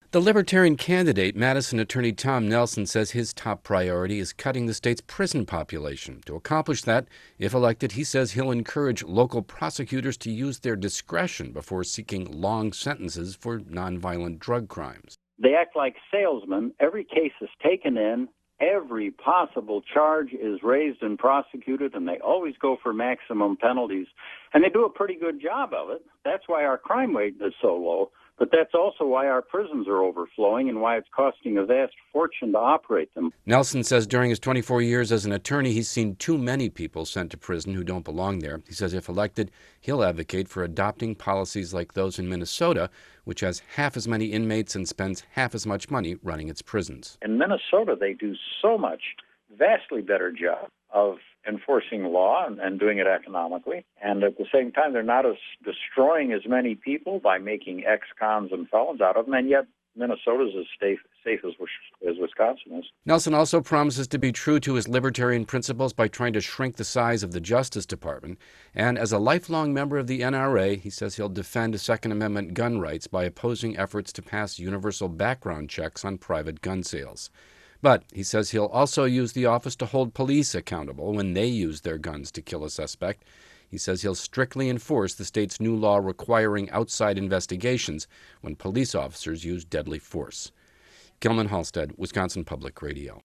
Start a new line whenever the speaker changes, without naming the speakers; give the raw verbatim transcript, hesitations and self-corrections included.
The Libertarian candidate, Madison attorney Tom Nelson, says his top priority is cutting the state's prison population. To accomplish that, if elected, he says he'll encourage local prosecutors to use their discretion before seeking long sentences for nonviolent drug crimes.
They act like salesmen. Every case is taken in. Every possible charge is raised and prosecuted, and they always go for maximum penalties. And they do a pretty good job of it. That's why our crime rate is so low. But that's also why our prisons are overflowing and why it's costing a vast fortune to operate them.
Nelson says during his twenty-four years as an attorney, he's seen too many people sent to prison who don't belong there. He says if elected, he'll advocate for adopting policies like those in Minnesota, which has half as many inmates and spends half as much money running its prisons.
In Minnesota, they do so much, vastly better job of enforcing law and, and doing it economically. And at the same time, they're not as destroying as many people by making ex-cons and felons out of them, and yet Minnesota's as safe, safe as, as Wisconsin is.
Nelson also promises to be true to his libertarian principles by trying to shrink the size of the Justice Department. And as a lifelong member of the N R A, he says he'll defend Second Amendment gun rights by opposing efforts to pass universal background checks on private gun sales. But he says he'll also use the office to hold police accountable when they use their guns to kill a suspect. He says he'll strictly enforce the state's new law requiring outside investigations when police officers use deadly force. Gilman Halstead, Wisconsin Public Radio.